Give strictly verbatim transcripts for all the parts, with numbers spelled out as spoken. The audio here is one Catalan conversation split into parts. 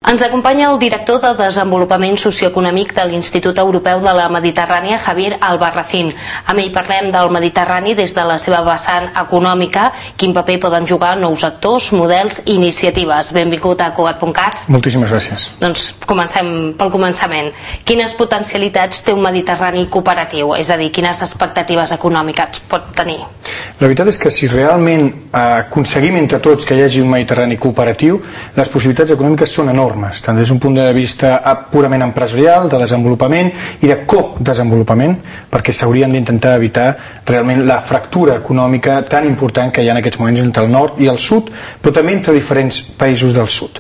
Ens acompanya el director de Desenvolupament Socioeconòmic de l'Institut Europeu de la Mediterrània, Javier Albarracín. Amb ell parlem del Mediterrani des de la seva vessant econòmica, quin paper poden jugar nous actors, models i iniciatives. Benvingut a Cugat punt cat. Moltíssimes gràcies. Doncs comencem pel començament. Quines potencialitats té un Mediterrani cooperatiu? És a dir, quines expectatives econòmiques pot tenir? La veritat és que si realment aconseguim entre tots que hi hagi un Mediterrani cooperatiu, les possibilitats econòmiques són enormes, tant des d'un punt de vista purament empresarial, de desenvolupament i de co-desenvolupament, perquè s'haurien d'intentar evitar realment la fractura econòmica tan important que hi ha en aquests moments entre el nord i el sud, però també entre diferents països del sud.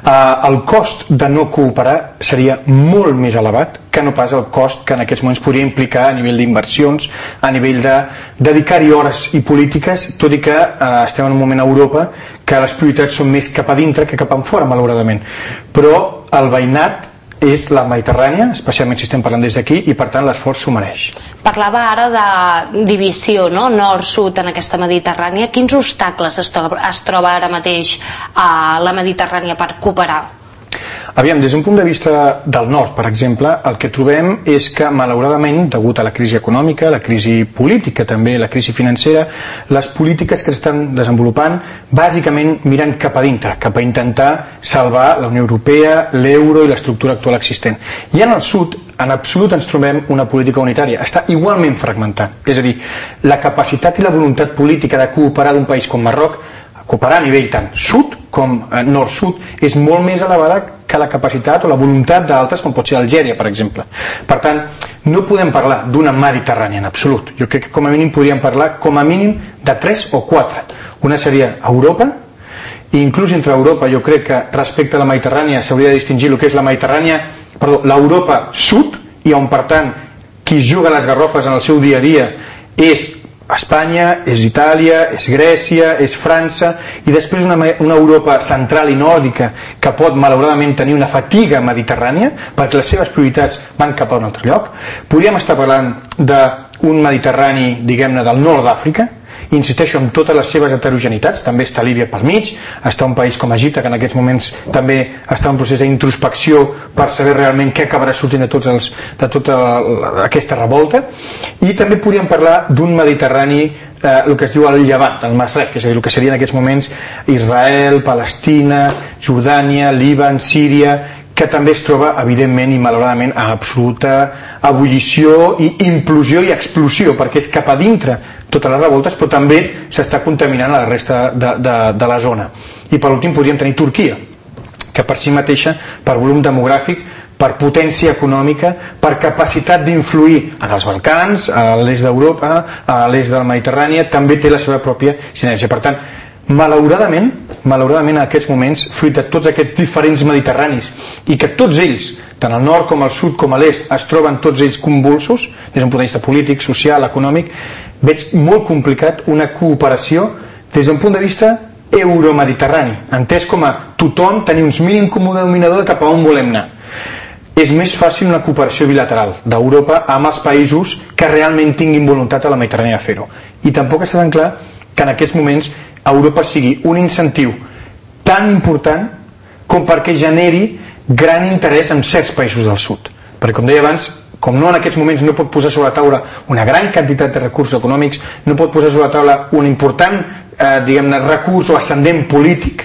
El cost de no cooperar seria molt més elevat que no pas el cost que en aquests moments podria implicar a nivell d'inversions, a nivell de dedicar-hi hores i polítiques, tot i que eh, estem en un moment a Europa que les prioritats són més cap a dintre que cap a fora, malauradament. Però el veïnat és la Mediterrània, especialment si estem parlant des d'aquí, i per tant l'esforç s'ho mereix. Parlava ara de divisió, no? Nord-sud en aquesta Mediterrània. Quins obstacles es troba, es troba ara mateix a la Mediterrània per cooperar? Aviam, des d'un punt de vista del nord, per exemple, el que trobem és que, malauradament, degut a la crisi econòmica, la crisi política també, la crisi financera, les polítiques que s'estan desenvolupant, bàsicament miren cap a dintre, cap a intentar salvar la Unió Europea, l'euro i l'estructura actual existent. I en el sud, en absolut ens trobem una política unitària, està igualment fragmentant. És a dir, la capacitat i la voluntat política de cooperar d'un país com Marroc, cooperar a nivell tant sud com nord-sud, és molt més elevada que la capacitat o la voluntat d'altres, com pot ser Algèria, per exemple. Per tant, no podem parlar d'una Mediterrània en absolut. Jo crec que com a mínim podríem parlar com a mínim de tres o quatre. Una seria Europa, i inclús entre Europa jo crec que respecte a la Mediterrània s'hauria de distingir el que és la Mediterrània, perdó, l'Europa sud, i on per tant qui juga les garrofes en el seu dia a dia és Espanya, és Itàlia, és Grècia, és França, i després una, una Europa central i nòrdica que pot malauradament tenir una fatiga mediterrània perquè les seves prioritats van cap a un altre lloc. Podríem estar parlant d'un Mediterrani, diguem-ne, del nord d'Àfrica, i insisteixo en totes les seves heterogeneïtats. També està Líbia pel mig, està un país com Egipte que en aquests moments també està en un procés d'introspecció per saber realment què acabarà sortint de, tots els, de tota aquesta revolta, i també podríem parlar d'un Mediterrani, eh, el que es diu el Llevant, el Masrec, és a dir, el que seria en aquests moments Israel, Palestina, Jordània, Líban, Síria, que també es troba, evidentment i malauradament, a absoluta ebullició i implosió i explosió, perquè és cap a dintre totes les revoltes, però també s'està contaminant a la resta de, de, de la zona. I per últim podríem tenir Turquia, que per si mateixa, per volum demogràfic, per potència econòmica, per capacitat d'influir en els Balcans, a l'est d'Europa, a l'est de la Mediterrània, també té la seva pròpia sinergia. Per tant, malauradament, malauradament en aquests moments, fruit de tots aquests diferents mediterranis, i que tots ells, tant al nord com al sud com a l'est, es troben tots ells convulsos, des d'un punt de vista polític, social, econòmic, veig molt complicat una cooperació des d'un punt de vista euromediterrani, entès com a tothom tenir uns mínim comú denominador de cap a on volem anar. És més fàcil una cooperació bilateral d'Europa amb els països que realment tinguin voluntat a la Mediterrània de fer-ho. I tampoc està tan clar que en aquests moments Europa sigui un incentiu tan important com perquè generi gran interès en certs països del sud. Perquè, com deia abans, com no en aquests moments no pot posar sobre la taula una gran quantitat de recursos econòmics, no pot posar sobre la taula un important eh, diguem-ne, recurs o ascendent polític,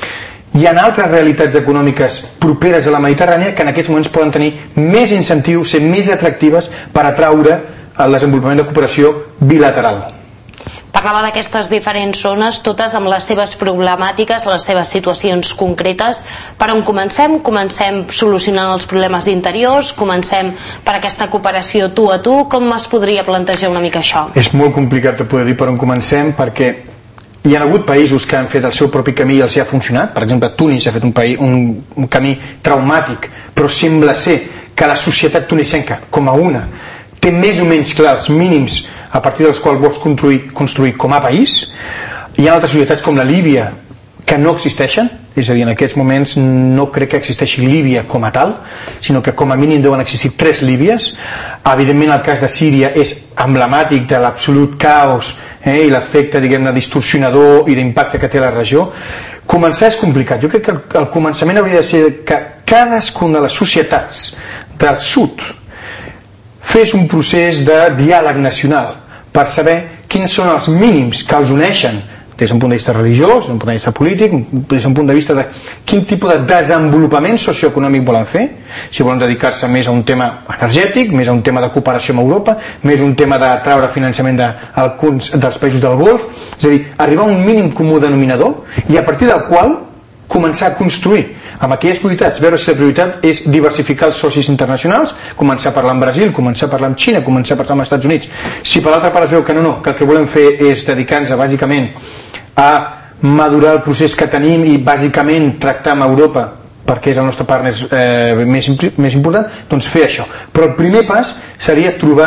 hi ha altres realitats econòmiques properes a la Mediterrània que en aquests moments poden tenir més incentius, ser més atractives per atraure el desenvolupament de cooperació bilateral. Parlava d'aquestes diferents zones, totes amb les seves problemàtiques, les seves situacions concretes. Per on comencem? Comencem solucionant els problemes interiors, comencem per aquesta cooperació tu a tu. Com es podria plantejar una mica això? És molt complicat de poder dir per on comencem, perquè hi ha hagut països que han fet el seu propi camí i els hi ha funcionat. Per exemple, Tunis ha fet un, país, un, un camí traumàtic, però sembla ser que la societat tunisenca, com a una, té més o menys clar els mínims a partir dels quals vols construir, construir com a país. Hi ha altres societats com la Líbia que no existeixen, és a dir, en aquests moments no crec que existeixi Líbia com a tal, sinó que com a mínim deuen existir tres Líbies. Evidentment el cas de Síria és emblemàtic de l'absolut caos eh, i l'efecte, diguem-ne, distorsionador i d'impacte que té a la regió. començar és complicat. Jo crec que el començament hauria de ser que cadascuna de les societats del sud fes un procés de diàleg nacional per saber quins són els mínims que els uneixen des d'un punt de vista religiós, des d'un punt de vista polític, des d'un punt de vista de quin tipus de desenvolupament socioeconòmic volen fer, si volen dedicar-se més a un tema energètic, més a un tema de cooperació amb Europa, més a un tema de treure finançament de, dels països del Golf, és a dir, arribar a un mínim comú denominador i a partir del qual començar a construir amb aquelles prioritats, veure si la prioritat és diversificar els socis internacionals, començar a parlar amb Brasil, començar a parlar amb Xina, començar a parlar amb els Estats Units. Si per l'altra part es veu que no, no, que el que volem fer és dedicar-nos bàsicament a madurar el procés que tenim i bàsicament tractar amb Europa perquè és el nostre partner eh, més, més important, doncs fer això. Però el primer pas seria trobar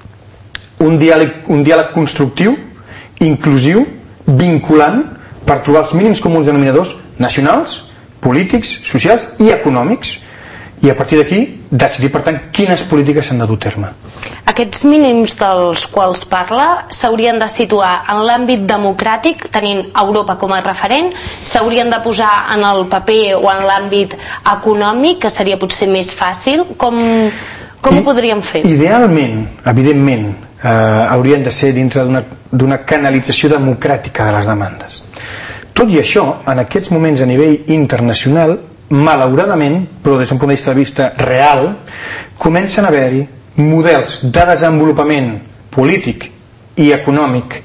un diàleg, un diàleg constructiu, inclusiu, vinculant, per trobar els mínims comuns denominadors nacionals, polítics, socials i econòmics, i a partir d'aquí decidir, per tant, quines polítiques s'han de dur a terme. Aquests mínims dels quals parla s'haurien de situar en l'àmbit democràtic, tenint Europa com a referent, s'haurien de posar en el paper o en l'àmbit econòmic, que seria potser més fàcil. Com, com I, ho podríem fer? Idealment, evidentment, eh, haurien de ser dintre d'una canalització democràtica de les demandes. Tot i això, en aquests moments a nivell internacional, malauradament, però des d'un punt de vista, de vista real, comencen a haver-hi models de desenvolupament polític i econòmic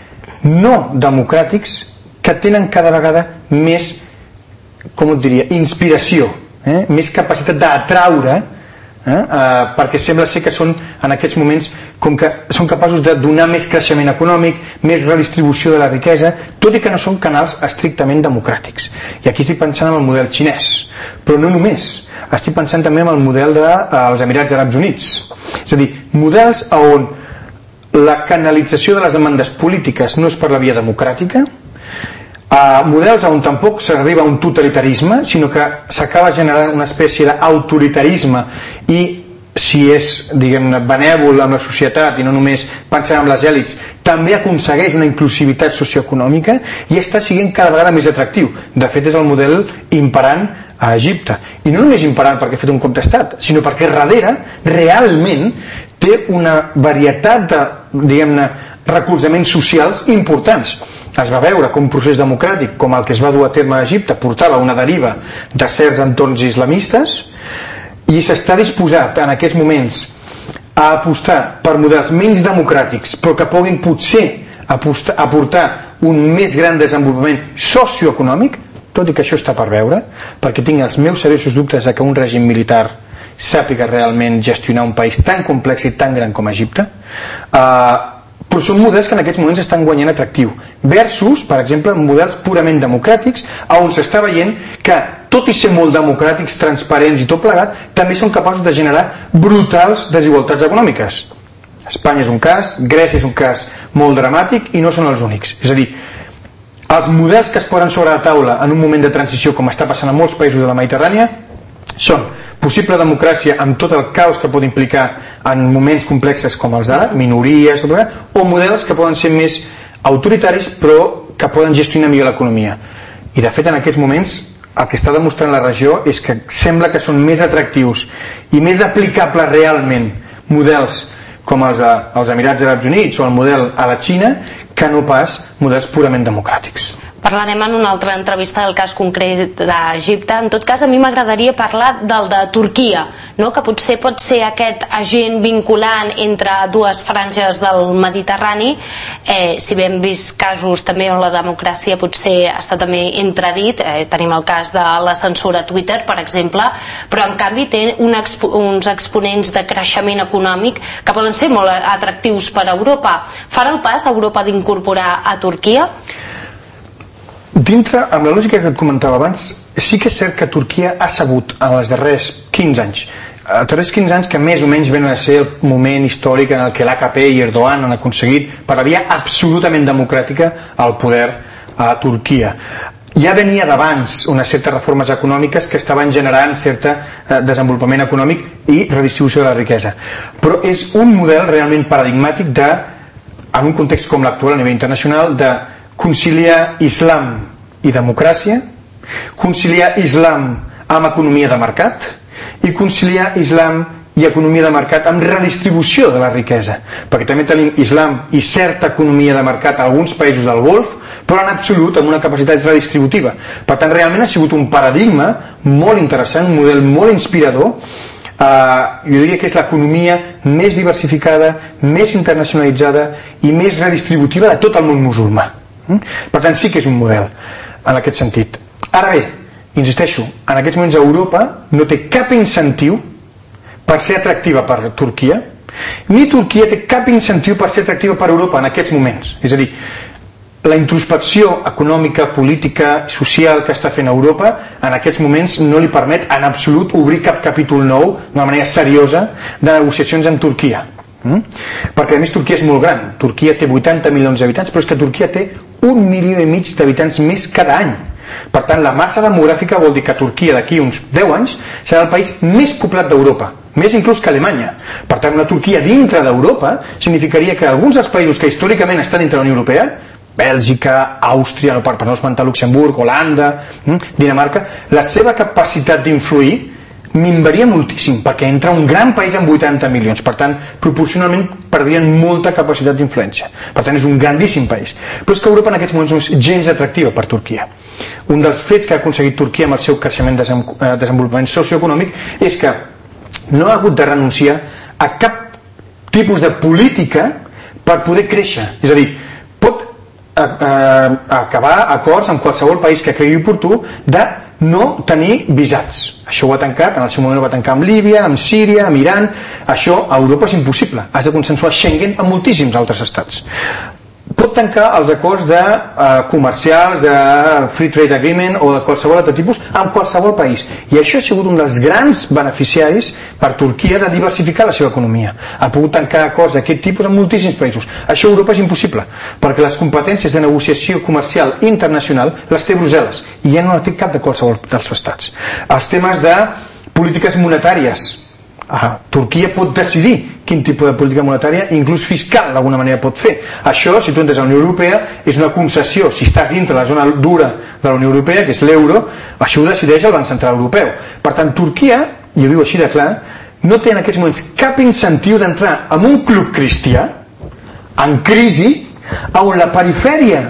no democràtics que tenen cada vegada més, com et diria, inspiració, eh? més capacitat d'atraure, eh? eh, perquè sembla ser que són en aquests moments com que són capaços de donar més creixement econòmic, més redistribució de la riquesa, tot i que no són canals estrictament democràtics. I aquí estic pensant en el model xinès, però no només, estic pensant també en el model dels Emirats Àrabs Units. És a dir, models on la canalització de les demandes polítiques no és per la via democràtica, a models on tampoc s'arriba a un totalitarisme, sinó que s'acaba generant una espècie d'autoritarisme i si és, diguem-ne, benèvol amb la societat i no només pensant en les èlits, també aconsegueix una inclusivitat socioeconòmica i està sent cada vegada més atractiu. De fet, és el model imperant a Egipte. I no només imperant perquè ha fet un cop d'estat, sinó perquè darrere realment té una varietat de, diguem-ne, recolzaments socials importants. Es va veure com un procés democràtic com el que es va dur a terme a Egipte portava a una deriva de certs entorns islamistes i s'està disposat en aquests moments a apostar per models menys democràtics però que puguin potser apostar, aportar un més gran desenvolupament socioeconòmic, tot i que això està per veure, perquè tinc els meus seriosos dubtes de que un règim militar sàpiga realment gestionar un país tan complex i tan gran com Egipte, eh, però són models que en aquests moments estan guanyant atractiu versus, per exemple, models purament democràtics on s'està veient que tot i ser molt democràtics, transparents i tot plegat, també són capaços de generar brutals desigualtats econòmiques. Espanya és un cas, Grècia és un cas molt dramàtic i no són els únics. És a dir, els models que es posen sobre la taula en un moment de transició com està passant a molts països de la Mediterrània són possible democràcia amb tot el caos que pot implicar en moments complexes com els d'ara, minories, o models que poden ser més autoritaris però que poden gestionar millor l'economia. I de fet en aquests moments el que està demostrant la regió és que sembla que són més atractius i més aplicables realment models com els dels Emirats Àrabs Units o el model a la Xina que no pas models purament democràtics. Parlarem en una altra entrevista del cas concret d'Egipte. En tot cas, a mi m'agradaria parlar del de Turquia, no? Que potser pot ser aquest agent vinculant entre dues franges del Mediterrani, eh, si bé hem vist casos també on la democràcia potser està també entredit, eh, tenim el cas de la censura a Twitter, per exemple, però en canvi té un expo uns exponents de creixement econòmic que poden ser molt atractius per a Europa. Farà el pas a Europa d'incorporar a Turquia? Dintre, amb la lògica que et comentava abans, sí que és cert que Turquia ha sabut en els darrers quinze anys, els darrers quinze anys que més o menys venen a ser el moment històric en el que l'A K P i Erdogan han aconseguit per la via absolutament democràtica el poder a Turquia. Ja venia d'abans unes certes reformes econòmiques que estaven generant cert desenvolupament econòmic i redistribució de la riquesa, però és un model realment paradigmàtic de, en un context com l'actual a nivell internacional, de conciliar islam i democràcia, conciliar islam amb economia de mercat i conciliar islam i economia de mercat amb redistribució de la riquesa, perquè també tenim islam i certa economia de mercat a alguns països del Golf, però en absolut amb una capacitat redistributiva. Per tant, realment ha sigut un paradigma molt interessant, un model molt inspirador. Uh, jo diria que és l'economia més diversificada, més internacionalitzada i més redistributiva de tot el món musulmà. Mm? Per tant, sí que és un model en aquest sentit. Ara bé, insisteixo, en aquests moments Europa no té cap incentiu per ser atractiva per Turquia, ni Turquia té cap incentiu per ser atractiva per Europa en aquests moments. És a dir, la introspecció econòmica, política, social que està fent Europa en aquests moments no li permet en absolut obrir cap capítol nou d'una manera seriosa de negociacions amb Turquia. Mm? Perquè a més Turquia és molt gran. Turquia té vuitanta milions d'habitants, però és que Turquia té un milió i mig d'habitants més cada any. Per tant, la massa demogràfica vol dir que Turquia d'aquí uns deu anys serà el país més poblat d'Europa, més inclús que Alemanya. Per tant, una Turquia dintre d'Europa significaria que alguns dels països que històricament estan dintre de la Unió Europea, Bèlgica, Àustria, no, per no esmentar Luxemburg, Holanda, Dinamarca, la seva capacitat d'influir minvaria moltíssim, perquè entra un gran país amb vuitanta milions, per tant, proporcionalment perdrien molta capacitat d'influència. Per tant, és un grandíssim país. Però és que Europa en aquests moments no és gens atractiva per Turquia. Un dels fets que ha aconseguit Turquia amb el seu creixement de desenvolupament socioeconòmic és que no ha hagut de renunciar a cap tipus de política per poder créixer. És a dir, pot eh, eh, acabar acords amb qualsevol país que cregui oportú de no tenir visats. Això ho ha tancat, en el seu moment ho va tancar amb Líbia, amb Síria, amb Iran. Això a Europa és impossible. Has de consensuar Schengen amb moltíssims altres estats. Pot tancar els acords de, uh, comercials, de Free Trade Agreement o de qualsevol altre tipus amb qualsevol país. I això ha sigut un dels grans beneficiaris per Turquia de diversificar la seva economia. Ha pogut tancar acords d'aquest tipus amb moltíssims països. Això a Europa és impossible, perquè les competències de negociació comercial internacional les té Brussel·les i ja no la té cap de qualsevol dels estats. Els temes de polítiques monetàries, Ah, Turquia pot decidir quin tipus de política monetària, inclús fiscal d'alguna manera pot fer. Això, si tu entres a la Unió Europea, és una concessió. Si estàs dintre de la zona dura de la Unió Europea, que és l'euro, això ho decideix el Banc Central Europeu. Per tant, Turquia, i ho diu així de clar, no té en aquests moments cap incentiu d'entrar en un club cristià en crisi, on la perifèria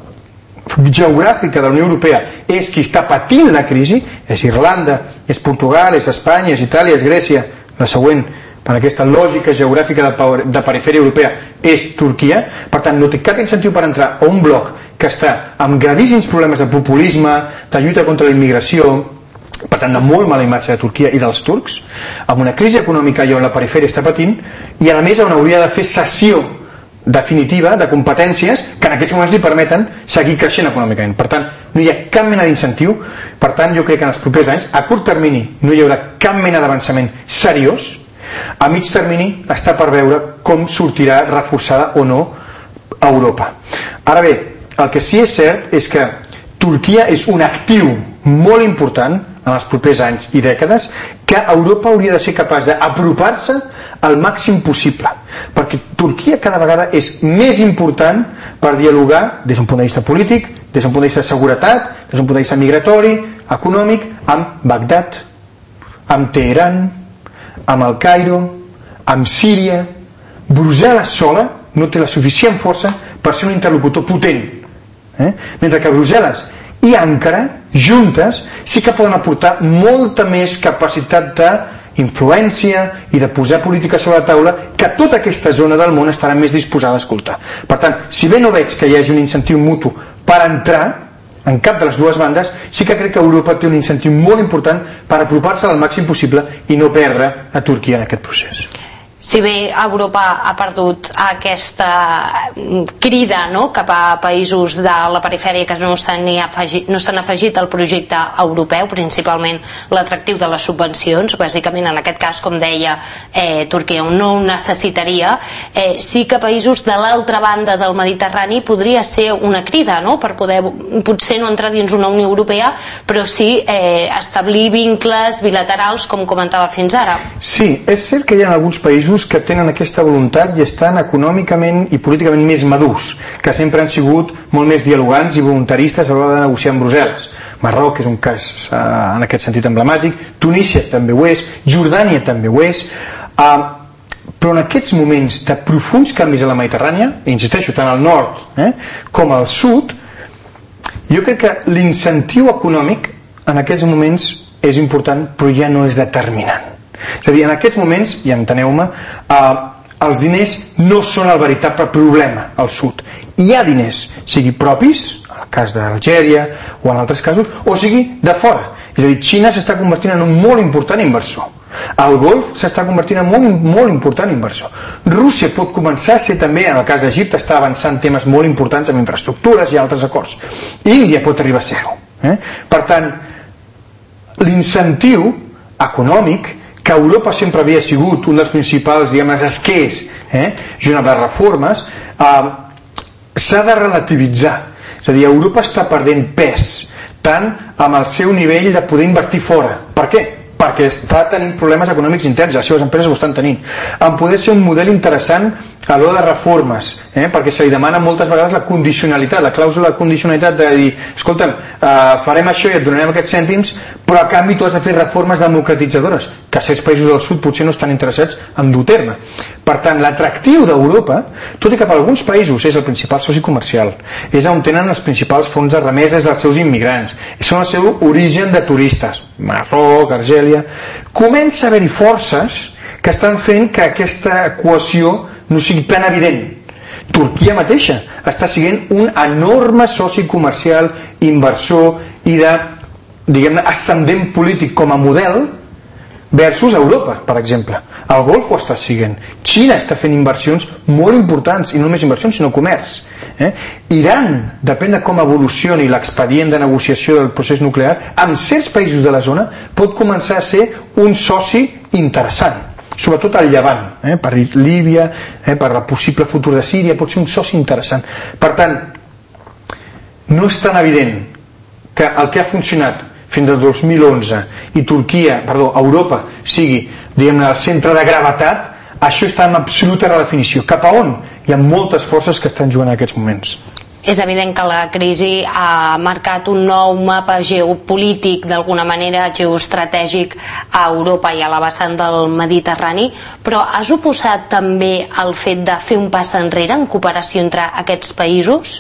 geogràfica de la Unió Europea és qui està patint la crisi, és Irlanda, és Portugal, és Espanya, és Itàlia, és Grècia. La següent, per aquesta lògica geogràfica de, de perifèria europea, és Turquia. Per tant, no té cap incentiu per entrar a un bloc que està amb gravíssims problemes de populisme, de lluita contra la immigració, per tant, de molt mala imatge de Turquia i dels turcs, amb una crisi econòmica on la perifèria està patint, i a més on hauria de fer cessió definitiva de competències que en aquests moments li permeten seguir creixent econòmicament. Per tant, no hi ha cap mena d'incentiu. Per tant, jo crec que en els propers anys, a curt termini, no hi haurà cap mena d'avançament seriós. A mig termini està per veure com sortirà reforçada o no Europa. Ara bé, el que sí és cert és que Turquia és un actiu molt important en els propers anys i dècades que Europa hauria de ser capaç d'apropar-se al màxim possible, perquè Turquia cada vegada és més important per dialogar des d'un punt de vista polític, des d'un punt de vista de seguretat, des d'un punt de vista migratori, econòmic, amb Bagdad, amb Teheran, amb el Cairo, amb Síria. Brussel·les sola no té la suficient força per ser un interlocutor potent, eh? Mentre que Brussel·les i Ankara juntes sí que poden aportar molta més capacitat d'influència i de posar política sobre la taula que tota aquesta zona del món estarà més disposada a escoltar. Per tant, si bé no veig que hi hagi un incentiu mutu per entrar en cap de les dues bandes, sí que crec que Europa té un incentiu molt important per apropar-se al màxim possible i no perdre a Turquia en aquest procés. Si bé Europa ha perdut aquesta crida, no?, cap a països de la perifèria que no s'han afegit, no s'han afegit al projecte europeu, principalment l'atractiu de les subvencions, bàsicament en aquest cas, com deia, eh, Turquia no ho necessitaria, eh, sí que països de l'altra banda del Mediterrani podria ser una crida, no?, per poder potser no entrar dins una Unió Europea, però sí eh, establir vincles bilaterals, com comentava fins ara. Sí, és cert que hi ha alguns països països que tenen aquesta voluntat i estan econòmicament i políticament més madurs, que sempre han sigut molt més dialogants i voluntaristes a l'hora de negociar amb Brussel·les. Marroc és un cas eh, en aquest sentit emblemàtic, Tunísia també ho és, Jordània també ho és, eh, però en aquests moments de profuns canvis a la Mediterrània, i insisteixo, tant al nord eh, com al sud, jo crec que l'incentiu econòmic en aquests moments és important, però ja no és determinant. És a dir, en aquests moments, i enteneu-me, eh, els diners no són el veritable problema al sud. Hi ha diners, sigui propis, en el cas d'Algèria o en altres casos, o sigui de fora. És a dir, Xina s'està convertint en un molt important inversor. El Golf s'està convertint en un molt important inversor. Rússia pot començar a ser també, en el cas d'Egipte, està avançant temes molt importants amb infraestructures i altres acords. Índia pot arribar a ser-ho. Eh? Per tant, l'incentiu econòmic, que Europa sempre havia sigut un dels principals, diguem-ne, esquers, eh? junt amb les reformes, eh, s'ha de relativitzar. És a dir, Europa està perdent pes, tant amb el seu nivell de poder invertir fora. Per què? Perquè està tenint problemes econòmics interns, les seves empreses ho estan tenint. En poder ser un model interessant a l'hora de reformes, eh? perquè se li demana moltes vegades la condicionalitat, la clàusula de condicionalitat de dir, escolta'm, eh, farem això i et donarem aquests cèntims, però a canvi tu has de fer reformes democratitzadores, que certs països del sud potser no estan interessats en dur terme. Per tant, l'atractiu d'Europa, tot i que per alguns països és el principal soci comercial, és on tenen els principals fons de remeses dels seus immigrants, són el seu origen de turistes, Marroc, Argèlia, comença a haver-hi forces que estan fent que aquesta equació no sigui tan evident. Turquia mateixa està sent un enorme soci comercial, inversor i de, diguem-ne, ascendent polític com a model versus Europa, per exemple. El Golf ho està sent. Xina està fent inversions molt importants, i no només inversions, sinó comerç. Eh? Iran, depèn de com evolucioni l'expedient de negociació del procés nuclear, amb certs països de la zona pot començar a ser un soci interessant, sobretot al Llevant, eh? per Líbia, eh? per el possible futur de Síria, pot ser un soci interessant. Per tant, no és tan evident que el que ha funcionat fins al dos mil onze i Turquia, perdó, Europa sigui, diguem-ne, el centre de gravetat, això està en absoluta redefinició. Cap a on? Hi ha moltes forces que estan jugant en aquests moments. És evident que la crisi ha marcat un nou mapa geopolític, d'alguna manera geoestratègic, a Europa i a la vessant del Mediterrani, però has oposat també el fet de fer un pas enrere en cooperació entre aquests països?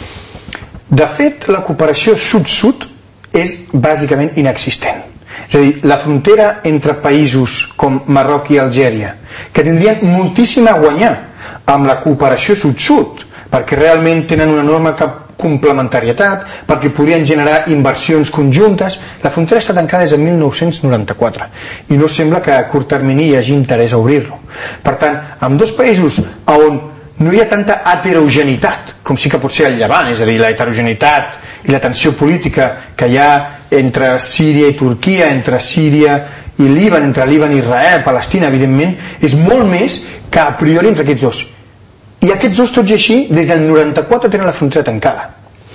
De fet, la cooperació sud-sud és bàsicament inexistent. És a dir, la frontera entre països com Marroc i Algèria, que tindrien moltíssim a guanyar amb la cooperació sud-sud, perquè realment tenen una enorme complementarietat, perquè podrien generar inversions conjuntes, la frontera està tancada des de mil nou-cents noranta-quatre i no sembla que a curt termini hi hagi interès a obrir-lo. Per tant, amb dos països on no hi ha tanta heterogeneïtat com sí que pot ser el Llevant, és a dir, la heterogeneïtat i la tensió política que hi ha entre Síria i Turquia, entre Síria i Líban, entre Líban i Israel, Palestina, evidentment, és molt més que a priori entre aquests dos. I aquests dos, tots i així, des del noranta-quatre tenen la frontera tancada.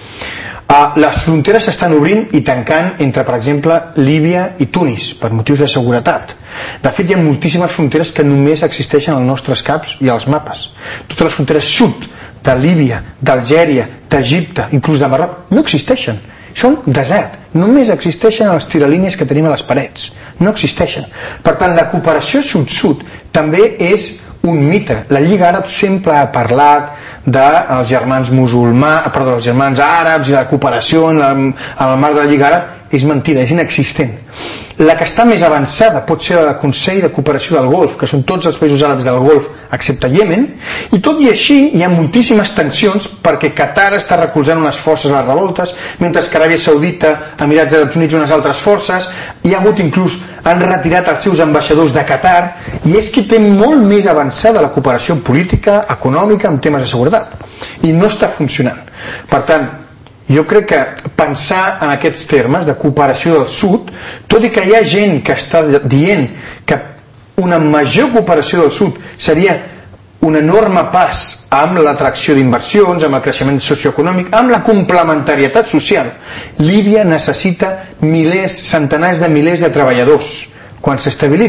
Uh, les fronteres s'estan obrint i tancant entre, per exemple, Líbia i Tunis, per motius de seguretat. De fet, hi ha moltíssimes fronteres que només existeixen als nostres caps i als mapes. Totes les fronteres sud de Líbia, d'Algèria, d'Egipte, inclús de Marroc, no existeixen. Són desert. Només existeixen les tiralínies que tenim a les parets. No existeixen. Per tant, la cooperació sud-sud també és un mite. La Lliga Àrab sempre ha parlat dels germans musulmans, perdó, dels germans àrabs i la cooperació en el, en el marc de la Lliga Àrab. És mentida, és inexistent. La que està més avançada pot ser el Consell de Cooperació del Golf, que són tots els països àrabs del Golf excepte Iemen, i tot i així hi ha moltíssimes tensions perquè Qatar està recolzant unes forces a les revoltes, mentre que Aràbia Saudita, Emirats Àrabs Units, unes altres forces, hi ha hagut inclús, han retirat els seus ambaixadors de Qatar, i és que té molt més avançada la cooperació política, econòmica, en temes de seguretat, i no està funcionant. Per tant, jo crec que pensar en aquests termes de cooperació del sud, tot i que hi ha gent que està dient que una major cooperació del sud seria un enorme pas amb l'atracció d'inversions, amb el creixement socioeconòmic, amb la complementarietat social. Líbia necessita milers, centenars de milers de treballadors quan s'estabilitzi.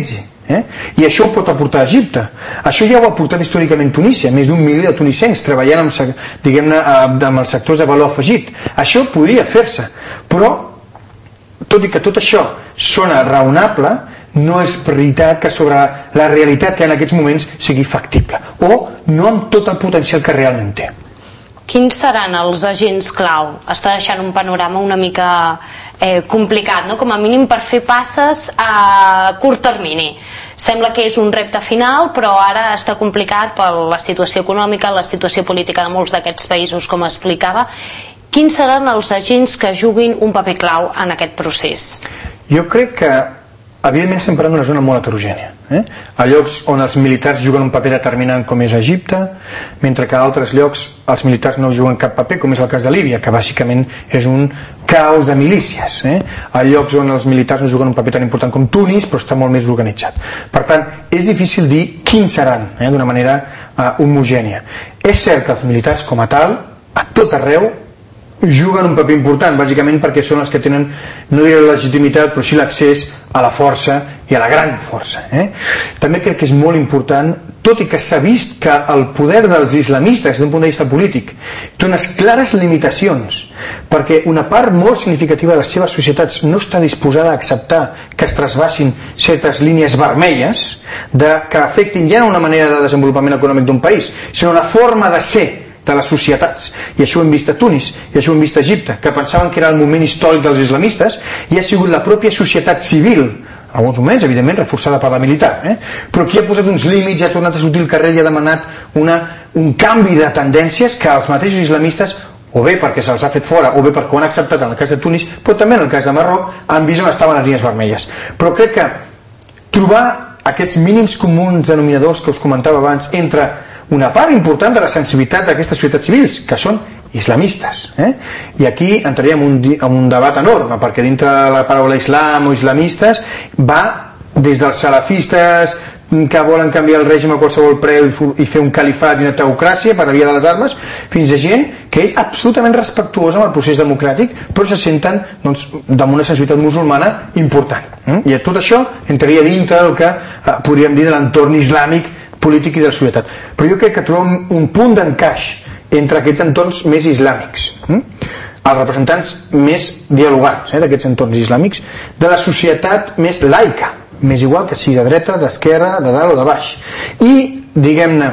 Eh? I això ho pot aportar Egipte. Això ja ho ha aportat històricament Tunísia, més d'un milió de tunisencs treballant amb, diguem-ne, amb els sectors de valor afegit. Això podria fer-se, però tot i que tot això sona raonable, no és veritat que sobre la realitat que en aquests moments sigui factible, o no amb tot el potencial que realment té. Quins seran els agents clau? Està deixant un panorama una mica eh, complicat, no? Com a mínim per fer passes a curt termini. Sembla que és un repte final, però ara està complicat per la situació econòmica, la situació política de molts d'aquests països, com explicava. Quins seran els agents que juguin un paper clau en aquest procés? Jo crec que evidentment estem parlant d'una zona molt heterogènia, eh? A llocs on els militars juguen un paper determinant com és Egipte, mentre que a altres llocs els militars no juguen cap paper, com és el cas de Líbia, que bàsicament és un caos de milícies, eh? A llocs on els militars no juguen un paper tan important com Tunis, però està molt més organitzat. Per tant, és difícil dir quins seran, eh? D'una manera uh, homogènia. És cert que els militars com a tal, a tot arreu, juguen un paper important, bàsicament perquè són els que tenen, no diré la legitimitat, però sí l'accés a la força i a la gran força. Eh? També crec que és molt important, tot i que s'ha vist que el poder dels islamistes, des d'un punt de vista polític, té unes clares limitacions, perquè una part molt significativa de les seves societats no està disposada a acceptar que es trasbassin certes línies vermelles de, que afectin ja no una manera de desenvolupament econòmic d'un país, sinó una forma de ser de les societats, i això ho hem vist a Tunis i això ho hem vist a Egipte, que pensaven que era el moment històric dels islamistes, i ha sigut la pròpia societat civil, en alguns moments evidentment reforçada per la militar, eh? Però qui ha posat uns límits, ha tornat a sortir al carrer i ha demanat una, un canvi de tendències que els mateixos islamistes, o bé perquè se'ls ha fet fora, o bé perquè ho han acceptat en el cas de Tunis, però també en el cas de Marroc, han vist on estaven les línies vermelles. Però crec que trobar aquests mínims comuns denominadors que us comentava abans entre una part important de la sensibilitat d'aquestes societats civils, que són islamistes, eh? I aquí entraríem en un, en un debat enorme, perquè dintre de la paraula islam o islamistes va des dels salafistes que volen canviar el règim a qualsevol preu i fer un califat i una teocràcia per la via de les armes, fins a gent que és absolutament respectuosa amb el procés democràtic, però se senten, doncs, damunt una sensibilitat musulmana important, eh? I tot això entraria dintre del que eh, podríem dir de l'entorn islàmic polític i de la societat. Però jo crec que trobem un punt d'encaix entre aquests entorns més islàmics, hm? Els representants més dialogants, eh, d'aquests entorns islàmics, de la societat més laica, més igual que sigui de dreta, d'esquerra, de dalt o de baix, i, diguem-ne,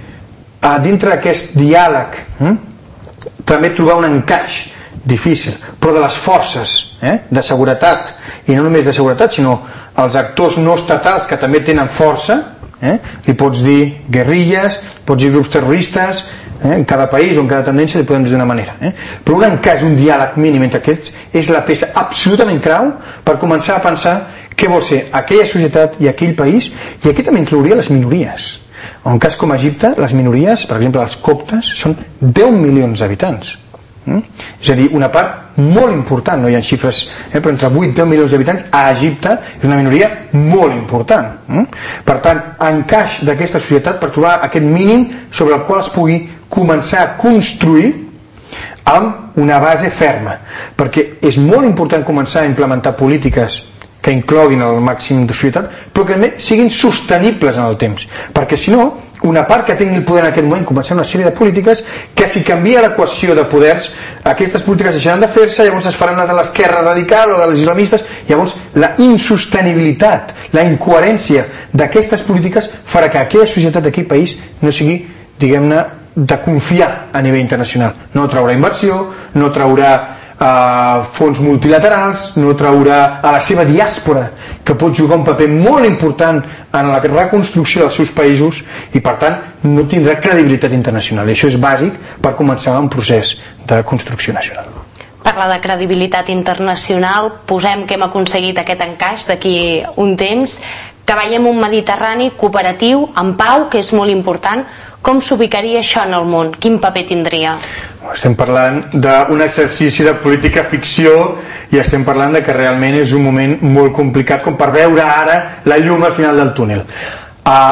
dintre d'aquest diàleg, hm? també trobar un encaix difícil, però de les forces, eh, de seguretat, i no només de seguretat, sinó els actors no estatals que també tenen força. Eh? Li pots dir guerrilles, pots dir grups terroristes, eh? En cada país o en cada tendència li podem dir d'una manera, eh? Però un encaix, un diàleg mínim entre aquests és la peça absolutament clau per començar a pensar què vol ser aquella societat i aquell país, i aquí també inclouria les minories. En un cas com Egipte, les minories, per exemple els coptes, són deu milions d'habitants. Mm? És a dir, una part molt important, no hi ha xifres, eh, però entre vuit i deu milions d'habitants a Egipte és una minoria molt important. Mm? Per tant, encaix d'aquesta societat per trobar aquest mínim sobre el qual es pugui començar a construir amb una base ferma, perquè és molt important començar a implementar polítiques que incloguin el màxim de societat, però que també siguin sostenibles en el temps, perquè si no, una part que tingui el poder en aquest moment començar una sèrie de polítiques que, si canvia l'equació de poders, aquestes polítiques deixaran de fer-se, llavors es faran les de l'esquerra radical o dels islamistes, llavors la insostenibilitat, la incoherència d'aquestes polítiques farà que aquella societat d'aquell país no sigui, diguem-ne, de confiar a nivell internacional. No traurà inversió, no traurà Uh, fons multilaterals, no traurà a la seva diàspora, que pot jugar un paper molt important en la reconstrucció dels seus països, i per tant no tindrà credibilitat internacional, i això és bàsic per començar un procés de construcció nacional. Parla de credibilitat internacional, posem que hem aconseguit aquest encaix d'aquí un temps, que veiem un Mediterrani cooperatiu, en pau, que és molt important. Com s'ubicaria això en el món? Quin paper tindria? Estem parlant d'un exercici de política ficció, i estem parlant de que realment és un moment molt complicat com per veure ara la llum al final del túnel. Uh,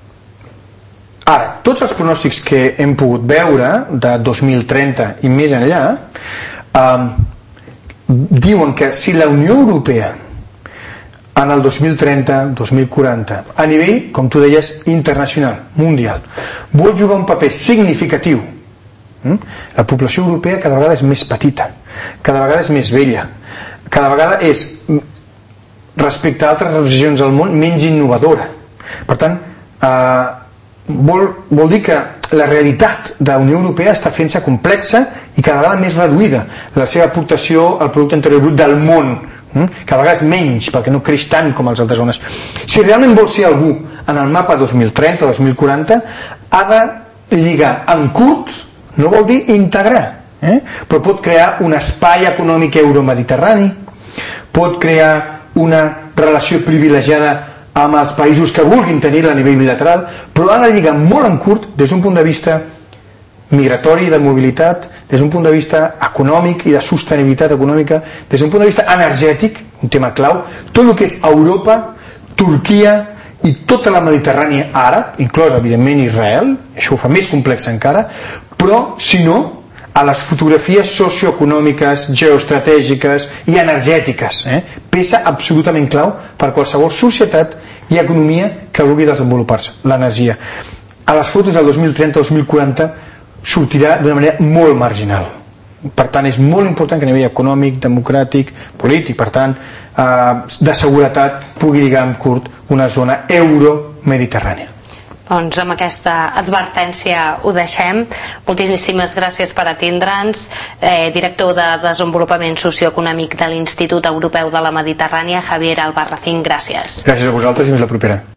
ara, tots els pronòstics que hem pogut veure de dos mil trenta i més enllà uh, diuen que si la Unió Europea en el dos mil trenta, dos mil quaranta, a nivell, com tu deies, internacional, mundial, vol jugar un paper significatiu. La població europea cada vegada és més petita, cada vegada és més vella, cada vegada és, respecte a altres regions del món, menys innovadora. Per tant, eh, vol, vol dir que la realitat de la Unió Europea està fent-se complexa i cada vegada més reduïda. La seva aportació al producte interior brut del món cada vegada és menys, perquè no creix tant com les altres zones. Si realment vol ser algú en el mapa dos mil trenta o dos mil quaranta, ha de lligar en curt, no vol dir integrar, eh? però pot crear un espai econòmic euromediterrani, pot crear una relació privilegiada amb els països que vulguin tenir-la a nivell bilateral, però ha de lligar molt en curt des d'un punt de vista migratori, de mobilitat, des d'un punt de vista econòmic i de sostenibilitat econòmica, des d'un punt de vista energètic, un tema clau, tot el que és Europa, Turquia i tota la Mediterrània àrab, inclòs evidentment Israel, això ho fa més complex encara, però si no, a les fotografies socioeconòmiques, geoestratègiques i energètiques, eh? peça absolutament clau per qualsevol societat i economia que vulgui desenvolupar-se, l'energia. A les fotos del dos mil trenta dos mil quaranta sortirà d'una manera molt marginal. Per tant, és molt important que a nivell econòmic, democràtic, polític, per tant, eh, de seguretat, pugui lligar en curt una zona euro-mediterrània. Doncs amb aquesta advertència ho deixem. Moltíssimes gràcies per atendre'ns. Eh, director de Desenvolupament Socioeconòmic de l'Institut Europeu de la Mediterrània, Javier Albarracín, gràcies. Gràcies a vosaltres i fins la propera.